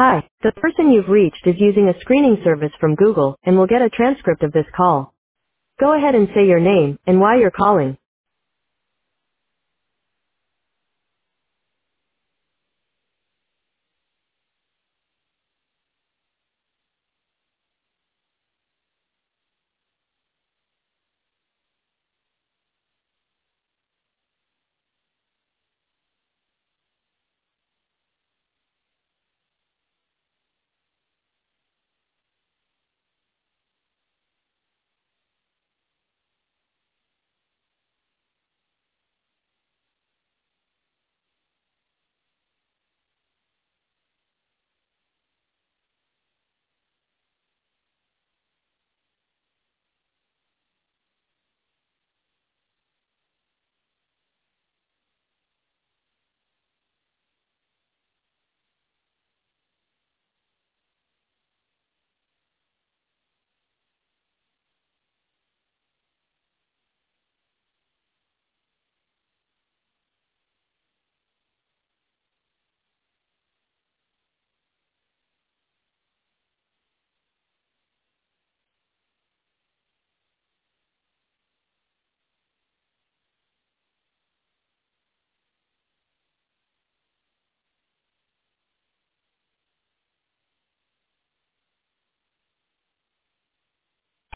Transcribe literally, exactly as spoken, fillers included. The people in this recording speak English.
Hi, the person you've reached is using a screening service from Google and will get a transcript of this call. Go ahead and say your name and why you're calling.